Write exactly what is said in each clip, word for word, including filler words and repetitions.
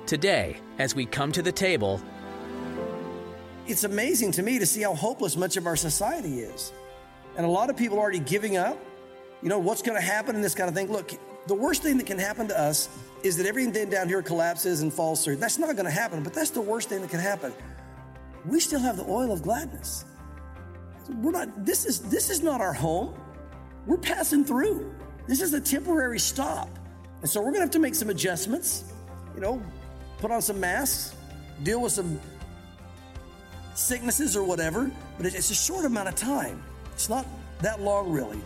Today, as we come to the table, it's amazing to me to see how hopeless much of our society is. And a lot of people are already giving up. You know, what's going to happen and this kind of thing. Look, the worst thing that can happen to us is that everything down here collapses and falls through. That's not going to happen, but that's the worst thing that can happen. We still have the oil of gladness. We're not, this is, this is not our home. We're passing through. This is a temporary stop. And so we're going to have to make some adjustments, you know, put on some masks, deal with some sicknesses or whatever, but it's a short amount of time. It's not that long, really.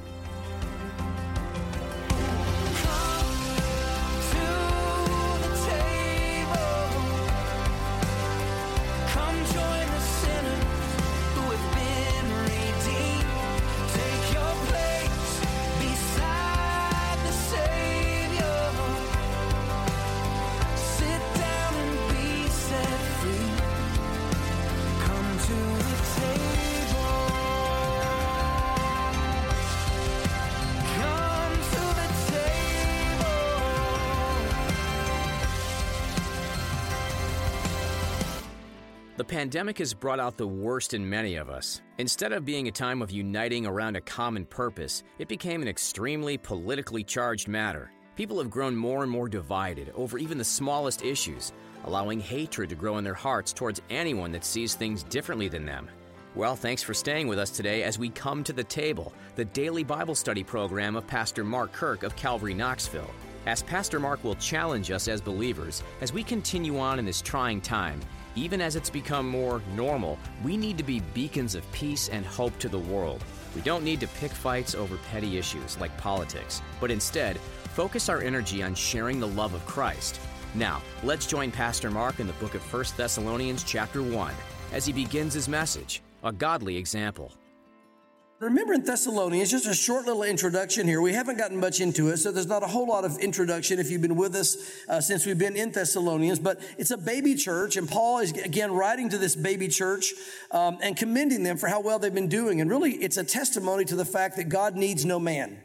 the pandemic has brought out the worst in many of us. Instead of being a time of uniting around a common purpose, it became an extremely politically charged matter. People have grown more and more divided over even the smallest issues, allowing hatred to grow in their hearts towards anyone that sees things differently than them. Well, thanks for staying with us today as we come to the table, the daily Bible study program of Pastor Mark Kirk of Calvary Knoxville. As Pastor Mark will challenge us as believers, as we continue on in this trying time, even as it's become more normal, we need to be beacons of peace and hope to the world. We don't need to pick fights over petty issues like politics, but instead, focus our energy on sharing the love of Christ. Now, let's join Pastor Mark in the book of First Thessalonians chapter one, as he begins his message, A Godly Example. Remember in Thessalonians, just a short little introduction here. We haven't gotten much into it, so there's not a whole lot of introduction if you've been with us uh, since we've been in Thessalonians, but it's a baby church, and Paul is, again, writing to this baby church um, and commending them for how well they've been doing. And really, it's a testimony to the fact that God needs no man.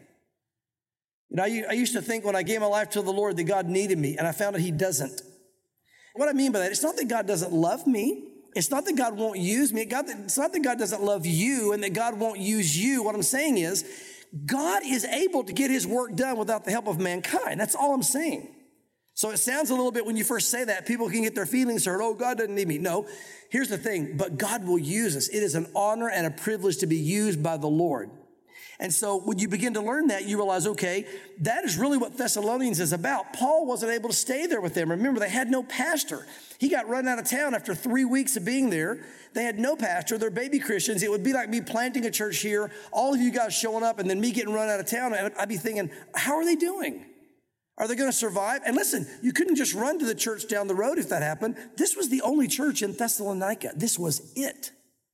You know, I, I used to think when I gave my life to the Lord that God needed me, and I found that He doesn't. What I mean by that, it's not that God doesn't love me. It's not that God won't use me. God, it's not that God doesn't love you and that God won't use you. What I'm saying is, God is able to get His work done without the help of mankind. That's all I'm saying. So it sounds a little bit, when you first say that, people can get their feelings hurt. Oh, God doesn't need me. No, here's the thing. But God will use us. It is an honor and a privilege to be used by the Lord. And so when you begin to learn that, you realize, okay, that is really what Thessalonians is about. Paul wasn't able to stay there with them. Remember, they had no pastor. He got run out of town after three weeks of being there. They had no pastor. They're baby Christians. It would be like me planting a church here, all of you guys showing up, and then me getting run out of town. And I'd be thinking, how are they doing? Are they going to survive? And listen, you couldn't just run to the church down the road if that happened. This was the only church in Thessalonica. This was it.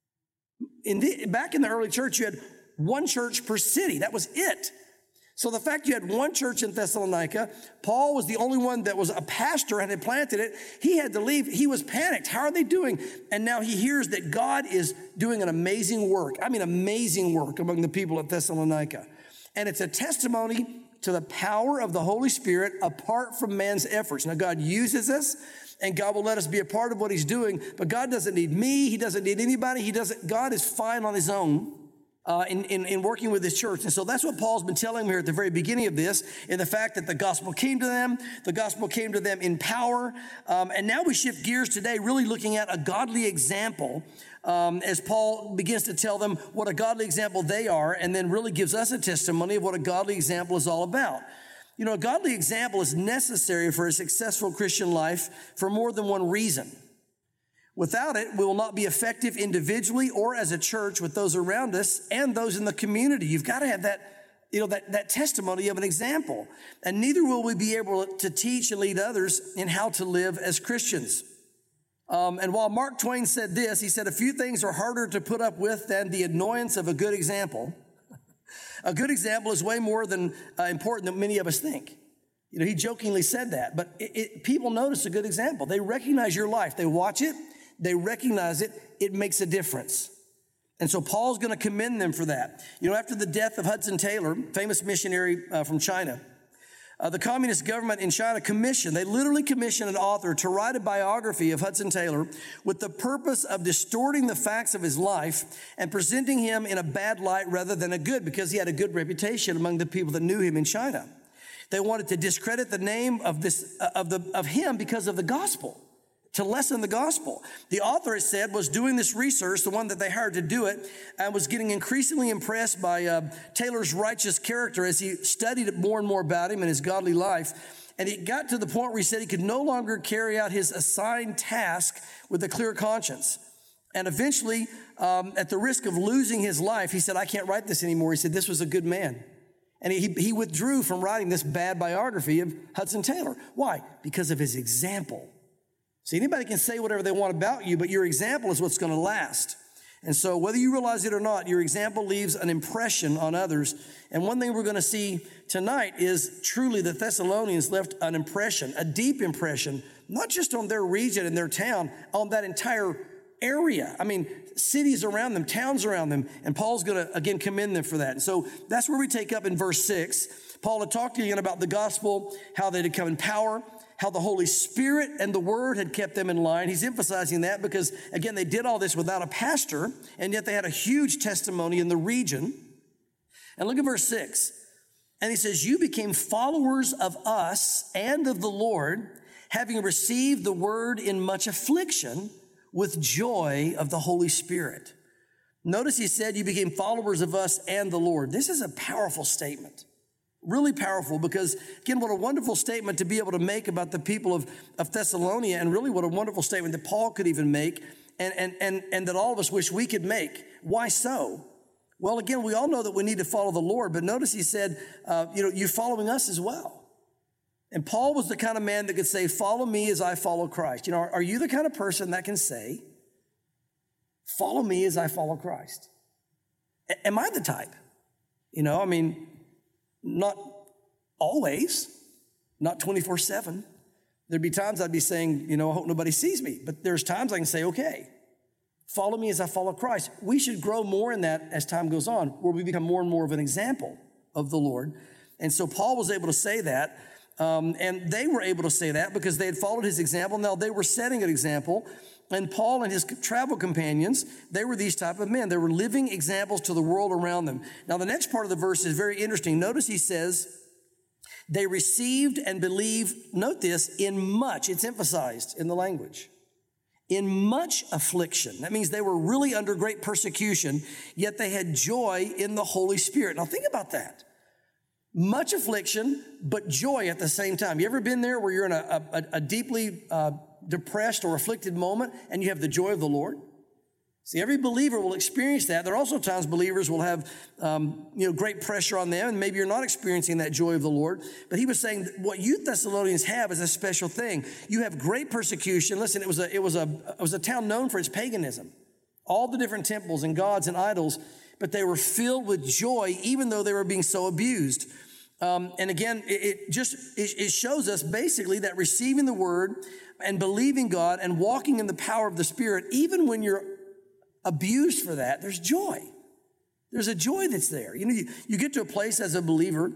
In the, back in the early church, you had one church per city. That was it. So the fact you had one church in Thessalonica, Paul was the only one that was a pastor and had planted it. He had to leave. He was panicked. How are they doing? And now he hears that God is doing an amazing work. I mean, amazing work among the people at Thessalonica. And it's a testimony to the power of the Holy Spirit apart from man's efforts. Now, God uses us, and God will let us be a part of what He's doing, but God doesn't need me. He doesn't need anybody. He doesn't. God is fine on His own. Uh, in, in, in working with this church. And so that's what Paul's been telling me here at the very beginning of this, in the fact that the gospel came to them, the gospel came to them in power. Um, and now we shift gears today, really looking at a godly example, um, as Paul begins to tell them what a godly example they are, and then really gives us a testimony of what a godly example is all about. You know, a godly example is necessary for a successful Christian life for more than one reason. Without it, we will not be effective individually or as a church with those around us and those in the community. You've got to have that, you know, that, that testimony of an example. And neither will we be able to teach and lead others in how to live as Christians. Um, and while Mark Twain said this, he said, a few things are harder to put up with than the annoyance of a good example. A good example is way more than uh, important than many of us think. You know, he jokingly said that, but it, it, people notice a good example. They recognize your life. They watch it. They recognize it. It makes a difference. And so Paul's going to commend them for that. You know, after the death of Hudson Taylor, famous missionary uh, from China, Uh, the communist government in China commissioned, they literally commissioned an author to write a biography of Hudson Taylor with the purpose of distorting the facts of his life and presenting him in a bad light rather than a good, because he had a good reputation among the people that knew him in China. They wanted to discredit the name of this, uh, of the, of him because of the gospel, to lessen the gospel. The author, it said, was doing this research, the one that they hired to do it, and was getting increasingly impressed by uh, Taylor's righteous character as he studied more and more about him and his godly life. And it got to the point where he said he could no longer carry out his assigned task with a clear conscience. And eventually, um, at the risk of losing his life, he said, I can't write this anymore. He said, this was a good man. And he, he withdrew from writing this bad biography of Hudson Taylor. Why? Because of his example. See, anybody can say whatever they want about you, but your example is what's going to last. And so whether you realize it or not, your example leaves an impression on others. And one thing we're going to see tonight is truly the Thessalonians left an impression, a deep impression, not just on their region and their town, on that entire area. I mean, cities around them, towns around them. And Paul's going to, again, commend them for that. And so that's where we take up in verse six. Paul had talked again about the gospel, how they had come in power, how the Holy Spirit and the Word had kept them in line. He's emphasizing that because, again, they did all this without a pastor, and yet they had a huge testimony in the region. And look at verse six. And he says, you became followers of us and of the Lord, having received the Word in much affliction with joy of the Holy Spirit. Notice he said, you became followers of us and the Lord. This is a powerful statement. Really powerful because, again, what a wonderful statement to be able to make about the people of, of Thessalonia, and really what a wonderful statement that Paul could even make and, and, and, and that all of us wish we could make. Why so? Well, again, we all know that we need to follow the Lord, but notice he said, uh, you know, you're following us as well. And Paul was the kind of man that could say, follow me as I follow Christ. You know, are, are you the kind of person that can say, follow me as I follow Christ? A- am I the type? You know, I mean, not always, not twenty-four seven. There'd be times I'd be saying, you know, I hope nobody sees me. But there's times I can say, okay, follow me as I follow Christ. We should grow more in that as time goes on, where we become more and more of an example of the Lord. And so Paul was able to say that, um, and they were able to say that because they had followed his example. Now they were setting an example. And Paul and his travel companions, they were these type of men. They were living examples to the world around them. Now, the next part of the verse is very interesting. Notice he says, they received and believed, note this, in much, it's emphasized in the language, in much affliction. That means they were really under great persecution, yet they had joy in the Holy Spirit. Now, think about that. Much affliction, but joy at the same time. You ever been there where you're in a, a, a deeply uh, depressed or afflicted moment and you have the joy of the Lord? See, every believer will experience that. There are also times believers will have, um, you know, great pressure on them, and maybe you're not experiencing that joy of the Lord. But he was saying that what you Thessalonians have is a special thing. You have great persecution. Listen, it was a, it was a, it was a town known for its paganism, all the different temples and gods and idols, but they were filled with joy, even though they were being so abused. Um, and again, it, it just it, it shows us basically that receiving the word and believing God and walking in the power of the Spirit, even when you're abused for that, there's joy. There's a joy that's there. You know, you, you get to a place as a believer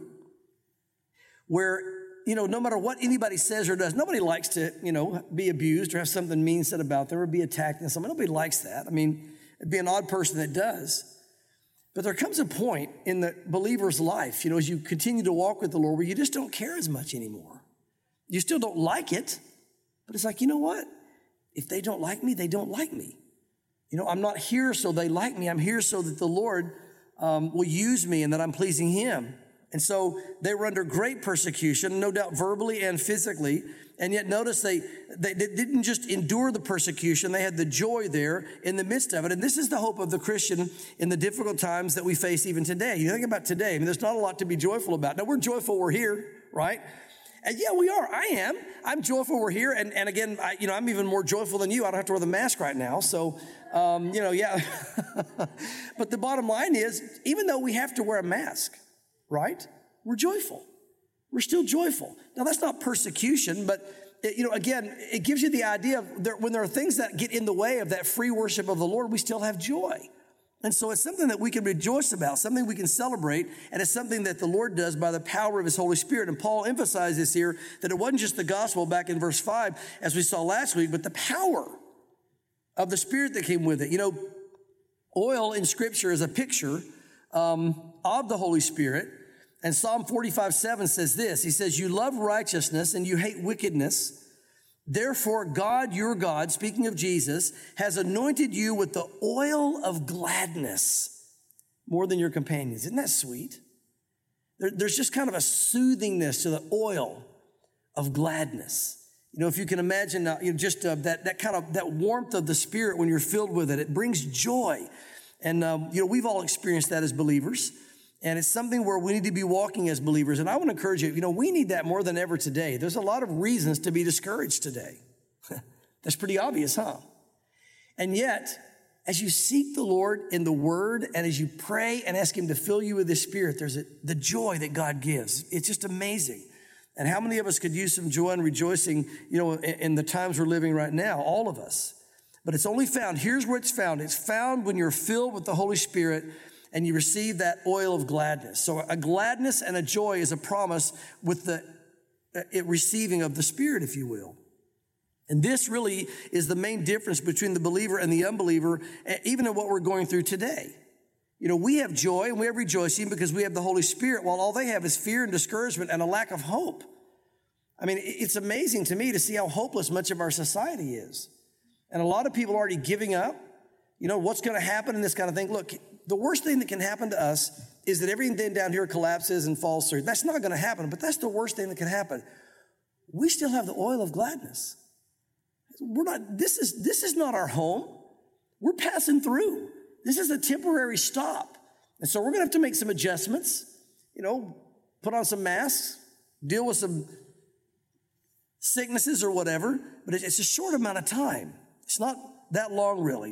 where, you know, no matter what anybody says or does, nobody likes to, you know, be abused or have something mean said about them or be attacked in something. Nobody likes that. I mean, it'd be an odd person that does. But there comes a point in the believer's life, you know, as you continue to walk with the Lord, where you just don't care as much anymore. You still don't like it, but it's like, you know what? If they don't like me, they don't like me. You know, I'm not here so they like me. I'm here so that the Lord um, will use me and that I'm pleasing him. And so they were under great persecution, no doubt verbally and physically. And yet notice they, they didn't just endure the persecution. They had the joy there in the midst of it. And this is the hope of the Christian in the difficult times that we face even today. You think about today. I mean, there's not a lot to be joyful about. Now, we're joyful we're here, right? And yeah, we are. I am. I'm joyful we're here. And, and again, I, you know, I'm even more joyful than you. I don't have to wear the mask right now. So, um, you know, yeah. But the bottom line is, even though we have to wear a mask, right, we're joyful. We're still joyful. Now, that's not persecution, but, it, you know, again, it gives you the idea of there, when there are things that get in the way of that free worship of the Lord, we still have joy. And so it's something that we can rejoice about, something we can celebrate, and it's something that the Lord does by the power of his Holy Spirit. And Paul emphasized this here, that it wasn't just the gospel back in verse five, as we saw last week, but the power of the Spirit that came with it. You know, oil in Scripture is a picture um, of the Holy Spirit. And Psalm forty-five seven says this. He says, you love righteousness and you hate wickedness. Therefore, God, your God, speaking of Jesus, has anointed you with the oil of gladness more than your companions. Isn't that sweet? There, there's just kind of a soothingness to the oil of gladness. You know, if you can imagine uh, you know, just uh, that, that kind of, that warmth of the Spirit when you're filled with it, it brings joy. And, um, you know, we've all experienced that as believers. And it's something where we need to be walking as believers. And I want to encourage you, you know, we need that more than ever today. There's a lot of reasons to be discouraged today. That's pretty obvious, huh? And yet, as you seek the Lord in the Word and as you pray and ask him to fill you with his Spirit, there's a, the joy that God gives. It's just amazing. And how many of us could use some joy and rejoicing, you know, in, in the times we're living right now? All of us. But it's only found, here's where it's found. It's found when you're filled with the Holy Spirit and you receive that oil of gladness. So a gladness and a joy is a promise with the uh, receiving of the Spirit, if you will. And this really is the main difference between the believer and the unbeliever, even in what we're going through today. You know, we have joy and we have rejoicing because we have the Holy Spirit, while all they have is fear and discouragement and a lack of hope. I mean, it's amazing to me to see how hopeless much of our society is. And a lot of people are already giving up. You know, what's going to happen and this kind of thing. Look, the worst thing that can happen to us is that everything down here collapses and falls through. That's not going to happen, but that's the worst thing that can happen. We still have the oil of gladness. We're not, this is, this is not our home. We're passing through. This is a temporary stop. And so we're going to have to make some adjustments, you know, put on some masks, deal with some sicknesses or whatever, but it's a short amount of time. It's not that long, really.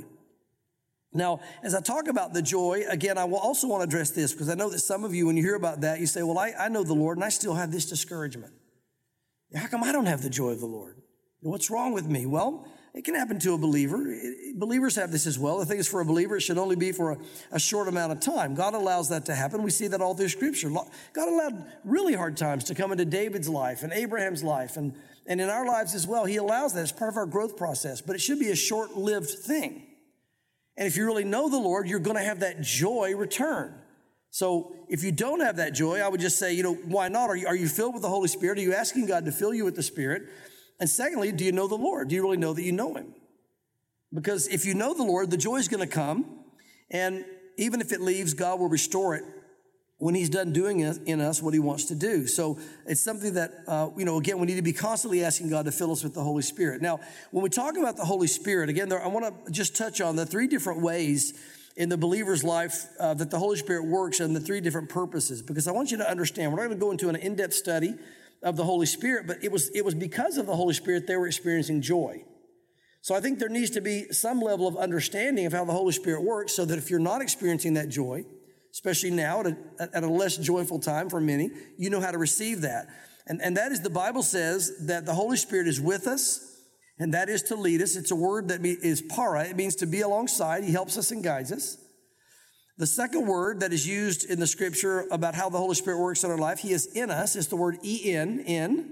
Now, as I talk about the joy, again, I will also want to address this because I know that some of you, when you hear about that, you say, well, I, I know the Lord and I still have this discouragement. How come I don't have the joy of the Lord? What's wrong with me? Well, it can happen to a believer. It, believers have this as well. The thing is, for a believer, it should only be for a, a short amount of time. God allows that to happen. We see that all through Scripture. God allowed really hard times to come into David's life and Abraham's life, and, and in our lives as well. He allows that as part of our growth process, but it should be a short-lived thing. And if you really know the Lord, you're going to have that joy return. So if you don't have that joy, I would just say, you know, why not? Are you, are you filled with the Holy Spirit? Are you asking God to fill you with the Spirit? And secondly, do you know the Lord? Do you really know that you know him? Because if you know the Lord, the joy is going to come. And even if it leaves, God will restore it when he's done doing in us what he wants to do. So it's something that, uh, you know, again, we need to be constantly asking God to fill us with the Holy Spirit. Now, when we talk about the Holy Spirit, again, there, I want to just touch on the three different ways in the believer's life uh, that the Holy Spirit works and the three different purposes, because I want you to understand, we're not going to go into an in-depth study of the Holy Spirit, but it was, it was because of the Holy Spirit they were experiencing joy. So I think there needs to be some level of understanding of how the Holy Spirit works so that if you're not experiencing that joy, especially now at a, at a less joyful time for many, you know how to receive that. And, and that is, the Bible says that the Holy Spirit is with us, and that is to lead us. It's a word that is para. It means to be alongside. He helps us and guides us. The second word that is used in the Scripture about how the Holy Spirit works in our life, he is in us, is the word en, in.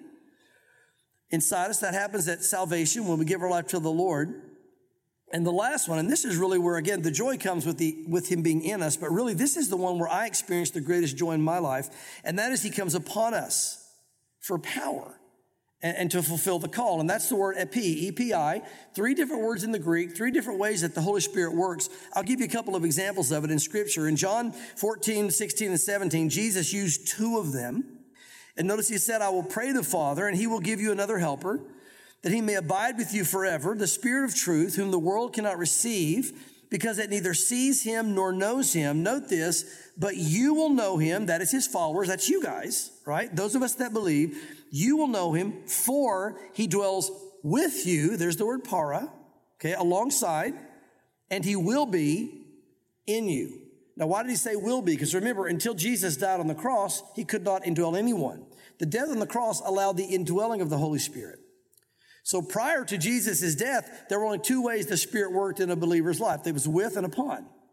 Inside us, that happens at salvation when we give our life to the Lord. And the last one, and this is really where, again, the joy comes with the with him being in us, but really this is the one where I experience the greatest joy in my life, and that is he comes upon us for power and, and to fulfill the call. And that's the word epi, E P I, three different words in the Greek, three different ways that the Holy Spirit works. I'll give you a couple of examples of it in Scripture. In John fourteen, sixteen, and seventeen, Jesus used two of them. And notice he said, I will pray the Father, and he will give you another helper, that he may abide with you forever, the Spirit of truth, whom the world cannot receive, because it neither sees him nor knows him. Note this, but you will know him, that is his followers, that's you guys, right? Those of us that believe, you will know him, for he dwells with you, there's the word para, okay, alongside, and he will be in you. Now, why did he say will be? Because remember, until Jesus died on the cross, he could not indwell anyone. The death on the cross allowed the indwelling of the Holy Spirit. So prior to Jesus' death, there were only two ways the Spirit worked in a believer's life. It was with and upon.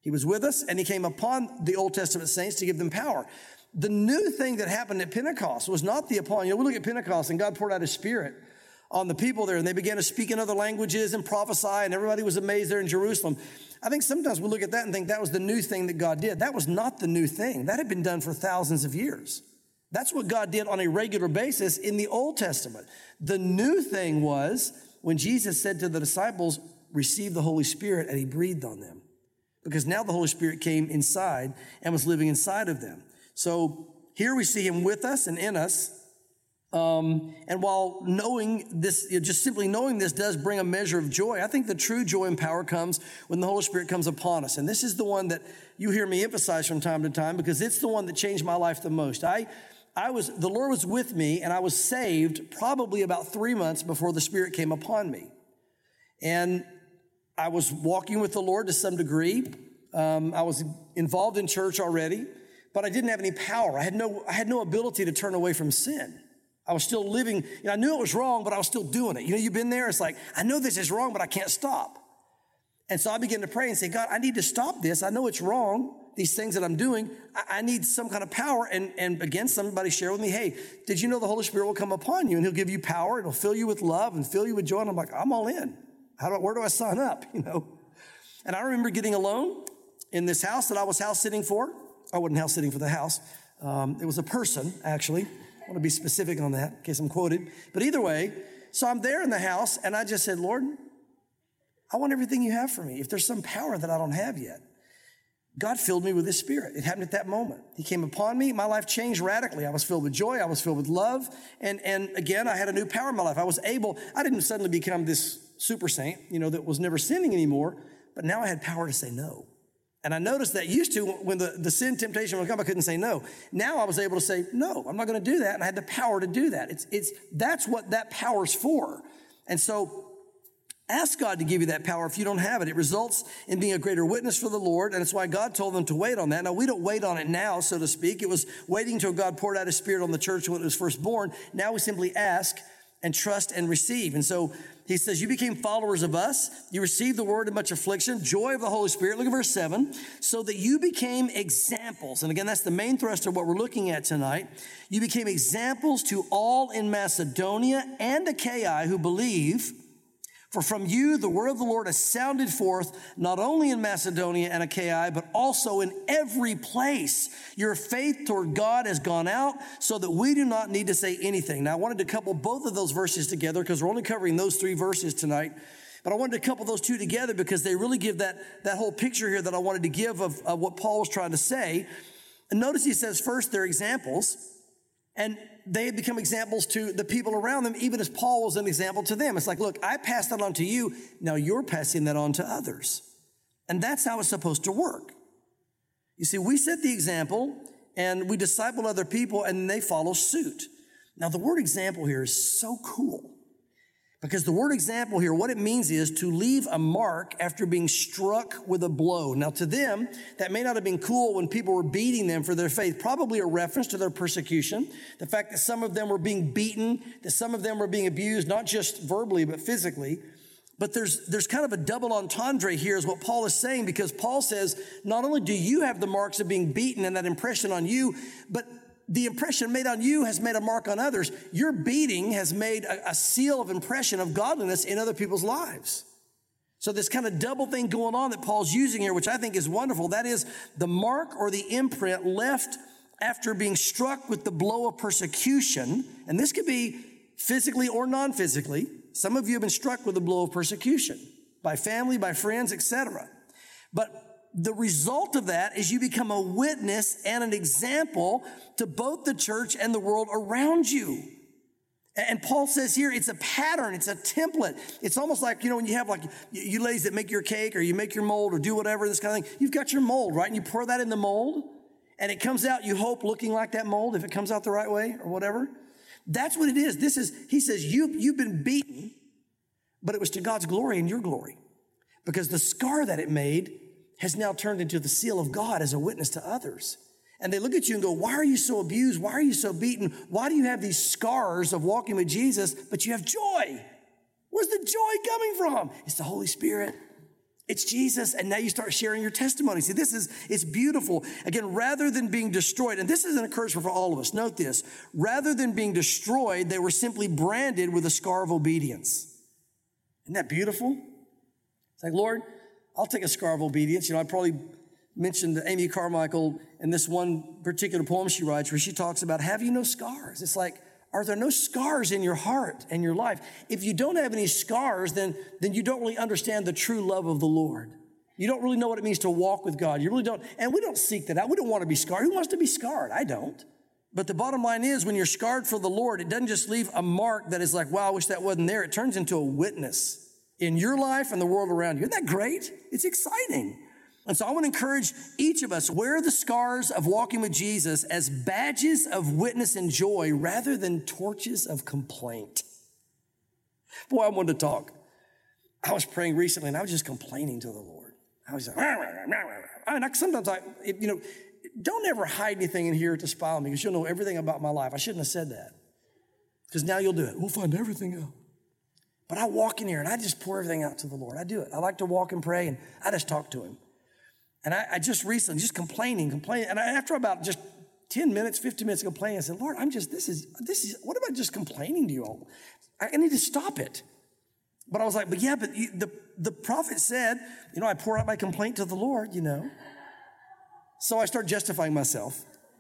He was with us, and he came upon the Old Testament saints to give them power. The new thing that happened at Pentecost was not the upon. You know, we look at Pentecost, and God poured out his Spirit on the people there, and they began to speak in other languages and prophesy, and everybody was amazed there in Jerusalem. I think sometimes we look at that and think that was the new thing that God did. That was not the new thing. That had been done for thousands of years. That's what God did on a regular basis in the Old Testament. The new thing was when Jesus said to the disciples, receive the Holy Spirit, and he breathed on them. Because now the Holy Spirit came inside and was living inside of them. So here we see him with us and in us. Um, and while knowing this, you know, just simply knowing this does bring a measure of joy, I think the true joy and power comes when the Holy Spirit comes upon us. And this is the one that you hear me emphasize from time to time because it's the one that changed my life the most. I, I was, the Lord was with me, and I was saved probably about three months before the Spirit came upon me. And I was walking with the Lord to some degree. Um, I was involved in church already, but I didn't have any power. I had no, I had no ability to turn away from sin. I was still living, you know, I knew it was wrong, but I was still doing it. You know, you've been there. It's like, I know this is wrong, but I can't stop. And so I began to pray and say, God, I need to stop this. I know it's wrong, these things that I'm doing. I, I need some kind of power. And, and again, somebody shared with me, hey, did you know the Holy Spirit will come upon you and he'll give you power? It'll fill you with love and fill you with joy. And I'm like, I'm all in. How do I, where do I sign up? You know? And I remember getting alone in this house that I was house sitting for. I wasn't house sitting for the house. Um, it was a person, actually. I want to be specific on that in case I'm quoted. But either way, so I'm there in the house, and I just said, Lord, I want everything you have for me. If there's some power that I don't have yet. God filled me with his Spirit. It happened at that moment. He came upon me. My life changed radically. I was filled with joy. I was filled with love. And, and again, I had a new power in my life. I was able, I didn't suddenly become this super saint, you know, that was never sinning anymore, but now I had power to say no. And I noticed that used to when the, the sin temptation would come, I couldn't say no. Now I was able to say, no, I'm not going to do that. And I had the power to do that. It's, it's, that's what that power's for. And so ask God to give you that power if you don't have it. It results in being a greater witness for the Lord, and it's why God told them to wait on that. Now, we don't wait on it now, so to speak. It was waiting until God poured out his Spirit on the church when it was first born. Now we simply ask and trust and receive. And so he says, you became followers of us. You received the word in much affliction, joy of the Holy Spirit. Look at verse seven. So that you became examples. And again, that's the main thrust of what we're looking at tonight. You became examples to all in Macedonia and Achaia who believe. For from you, the word of the Lord has sounded forth, not only in Macedonia and Achaia, but also in every place. Your faith toward God has gone out so that we do not need to say anything. Now, I wanted to couple both of those verses together because we're only covering those three verses tonight. But I wanted to couple those two together because they really give that, that whole picture here that I wanted to give of, of what Paul was trying to say. And notice he says first, they're examples. And they had become examples to the people around them, even as Paul was an example to them. It's like, look, I passed that on to you. Now you're passing that on to others. And that's how it's supposed to work. You see, we set the example and we disciple other people and they follow suit. Now the word example here is so cool because the word example here, what it means is to leave a mark after being struck with a blow. Now to them, that may not have been cool when people were beating them for their faith, probably a reference to their persecution. The fact that some of them were being beaten, that some of them were being abused, not just verbally, but physically. But there's, there's kind of a double entendre here is what Paul is saying, because Paul says, not only do you have the marks of being beaten and that impression on you, but the impression made on you has made a mark on others. Your beating has made a, a seal of impression of godliness in other people's lives. So this kind of double thing going on that Paul's using here, which I think is wonderful, that is the mark or the imprint left after being struck with the blow of persecution. And this could be physically or non-physically. Some of you have been struck with the blow of persecution by family, by friends, et cetera. But the result of that is you become a witness and an example to both the church and the world around you. And Paul says here, it's a pattern, it's a template. It's almost like, you know, when you have like, you ladies that make your cake or you make your mold or do whatever, this kind of thing, you've got your mold, right? And you pour that in the mold and it comes out, you hope, looking like that mold if it comes out the right way or whatever. That's what it is. This is, he says, you, you've been beaten, but it was to God's glory and your glory because the scar that it made has now turned into the seal of God as a witness to others. And they look at you and go, why are you so abused? Why are you so beaten? Why do you have these scars of walking with Jesus, but you have joy? Where's the joy coming from? It's the Holy Spirit. It's Jesus, and now you start sharing your testimony. See, this is, it's beautiful. Again, rather than being destroyed, and this is an encouragement for all of us, note this, rather than being destroyed, they were simply branded with a scar of obedience. Isn't that beautiful? It's like, Lord, I'll take a scar of obedience. You know, I probably mentioned Amy Carmichael in this one particular poem she writes where she talks about, have you no scars? It's like, are there no scars in your heart and your life? If you don't have any scars, then, then you don't really understand the true love of the Lord. You don't really know what it means to walk with God. You really don't. And we don't seek that out. We don't want to be scarred. Who wants to be scarred? I don't. But the bottom line is when you're scarred for the Lord, it doesn't just leave a mark that is like, wow, I wish that wasn't there. It turns into a witness in your life and the world around you. Isn't that great? It's exciting. And so I want to encourage each of us, wear the scars of walking with Jesus as badges of witness and joy rather than torches of complaint. Boy, I wanted to talk. I was praying recently and I was just complaining to the Lord. I was like, I mean, sometimes I, you know, don't ever hide anything in here to spy on me because you'll know everything about my life. I shouldn't have said that because now you'll do it. We'll find everything out. But I walk in here and I just pour everything out to the Lord. I do it. I like to walk and pray and I just talk to him. And I, I just recently, just complaining, complaining. And I, after about just ten minutes, fifteen minutes of complaining, I said, Lord, I'm just, this is, this is, what about just complaining to you all? I, I need to stop it. But I was like, but yeah, but you, the, the prophet said, you know, I pour out my complaint to the Lord, you know. So I start justifying myself.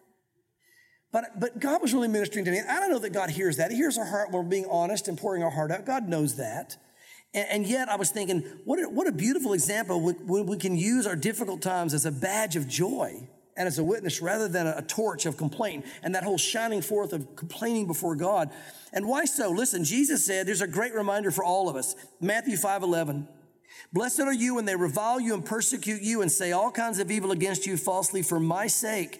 But, but God was really ministering to me. I don't know that God hears that. He hears our heart when we're being honest and pouring our heart out. God knows that. And yet I was thinking, what a, what a beautiful example when we can use our difficult times as a badge of joy and as a witness rather than a torch of complaint and that whole shining forth of complaining before God. And why so? Listen, Jesus said, there's a great reminder for all of us. Matthew five eleven, blessed are you when they revile you and persecute you and say all kinds of evil against you falsely for my sake.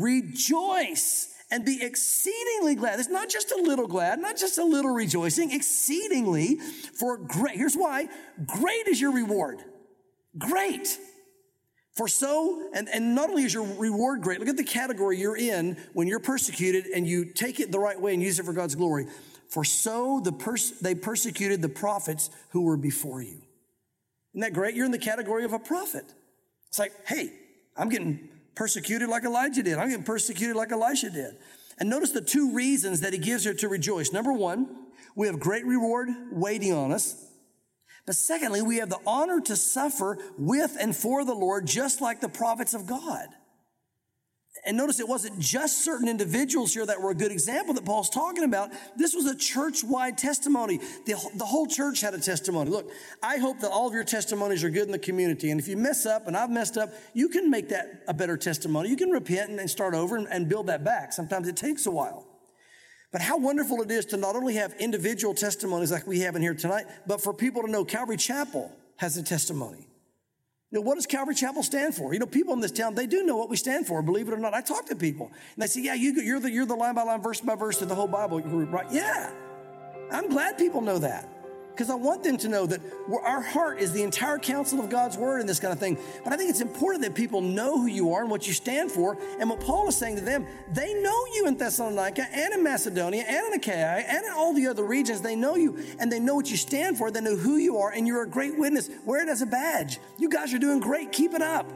Rejoice and be exceedingly glad. It's not just a little glad, not just a little rejoicing, exceedingly for great. Here's why. Great is your reward. Great. For so, and, and not only is your reward great, look at the category you're in when you're persecuted and you take it the right way and use it for God's glory. For so the pers- they persecuted the prophets who were before you. Isn't that great? You're in the category of a prophet. It's like, hey, I'm getting persecuted like Elijah did. I'm getting persecuted like Elisha did. And notice the two reasons that he gives her to rejoice. Number one, we have great reward waiting on us. But secondly, we have the honor to suffer with and for the Lord, just like the prophets of God. And notice it wasn't just certain individuals here that were a good example that Paul's talking about. This was a church-wide testimony. The, the whole church had a testimony. Look, I hope that all of your testimonies are good in the community. And if you mess up, and I've messed up, you can make that a better testimony. You can repent and, and start over and, and build that back. Sometimes it takes a while. But how wonderful it is to not only have individual testimonies like we have in here tonight, but for people to know Calvary Chapel has a testimony. You know, what does Calvary Chapel stand for? You know, people in this town, they do know what we stand for, believe it or not. I talk to people, and they say, yeah, you, you're the you're the line by line, verse by verse of the whole Bible group, right? Yeah, I'm glad people know that because I want them to know that our heart is the entire counsel of God's word and this kind of thing. But I think it's important that people know who you are and what you stand for. And what Paul is saying to them, they know you in Thessalonica and in Macedonia and in Achaia and in all the other regions. They know you and they know what you stand for. They know who you are and you're a great witness. Wear it as a badge. You guys are doing great. Keep it up.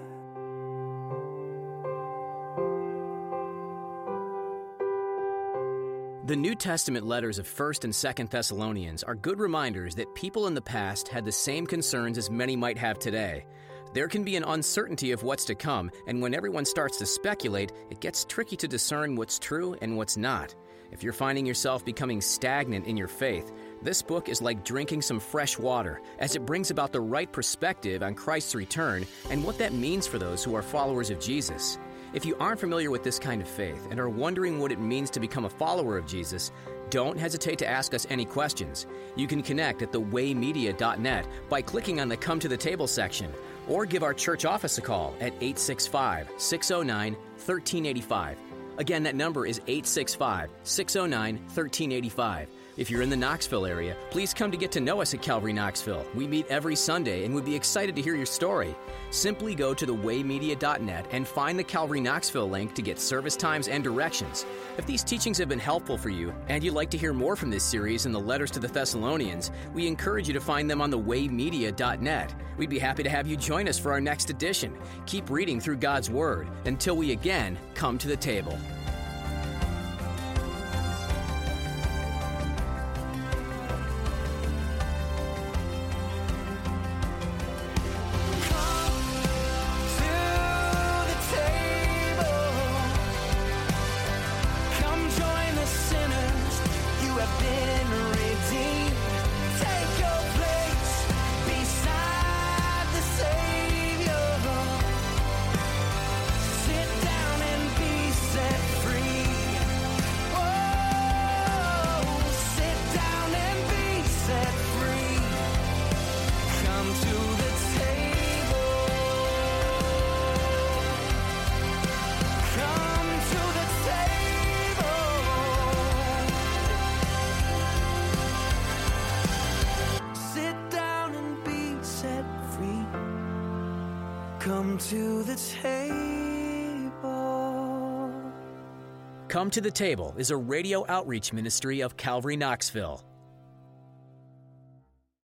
The New Testament letters of First and Second Thessalonians are good reminders that people in the past had the same concerns as many might have today. There can be an uncertainty of what's to come, and when everyone starts to speculate, it gets tricky to discern what's true and what's not. If you're finding yourself becoming stagnant in your faith, this book is like drinking some fresh water, as it brings about the right perspective on Christ's return and what that means for those who are followers of Jesus. If you aren't familiar with this kind of faith and are wondering what it means to become a follower of Jesus, don't hesitate to ask us any questions. You can connect at the way media dot net by clicking on the Come to the Table section, or give our church office a call at eight six five, six oh nine, one three eight five. Again, that number is eight six five, six oh nine, one three eight five. If you're in the Knoxville area, please come to get to know us at Calvary Knoxville. We meet every Sunday and would be excited to hear your story. Simply go to the way media dot net and find the Calvary Knoxville link to get service times and directions. If these teachings have been helpful for you and you'd like to hear more from this series and the letters to the Thessalonians, we encourage you to find them on the way media dot net. We'd be happy to have you join us for our next edition. Keep reading through God's Word until we again come to the table. Come to the table. Come to the Table is a radio outreach ministry of Calvary Knoxville.